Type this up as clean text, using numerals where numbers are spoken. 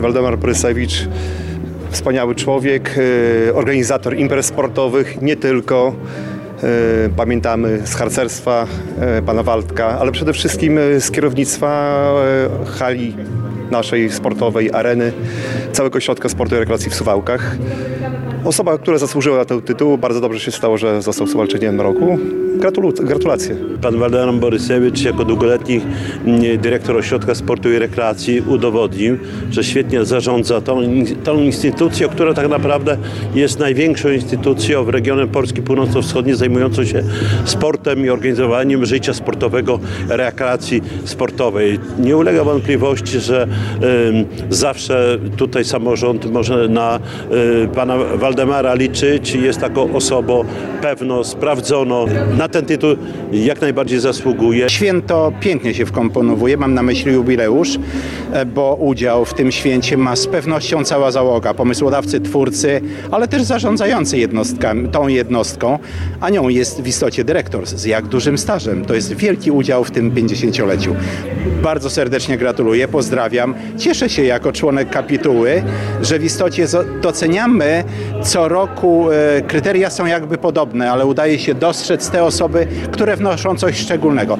Waldemar Prysewicz, wspaniały człowiek, organizator imprez sportowych, nie tylko. Pamiętamy z harcerstwa pana Waldka, ale przede wszystkim z kierownictwa hali naszej sportowej, areny, całego ośrodka sportu i rekreacji w Suwałkach. Osoba, która zasłużyła na ten tytuł, bardzo dobrze się stało, że został Suwalczyniem roku. Gratulacje. Pan Waldemar Borysewicz jako długoletni dyrektor Ośrodka Sportu i Rekreacji udowodnił, że świetnie zarządza tą instytucją, która tak naprawdę jest największą instytucją w regionie Polski Północno-Wschodniej zajmującą się sportem i organizowaniem życia sportowego, rekreacji sportowej. Nie ulega wątpliwości, że zawsze tutaj samorząd może na pana Waldemara liczyć. Jest taką osobą pewną, sprawdzoną. Na ten tytuł jak najbardziej zasługuje. Święto pięknie się wkomponowuje, mam na myśli jubileusz, bo udział w tym święcie ma z pewnością cała załoga, pomysłodawcy, twórcy, ale też zarządzający tą jednostką, a nią jest w istocie dyrektor z jak dużym stażem. To jest wielki udział w tym 50-leciu. Bardzo serdecznie gratuluję, pozdrawiam. Cieszę się jako członek kapituły, że w istocie doceniamy co roku, kryteria są jakby podobne, ale udaje się dostrzec te osoby, które wnoszą coś szczególnego.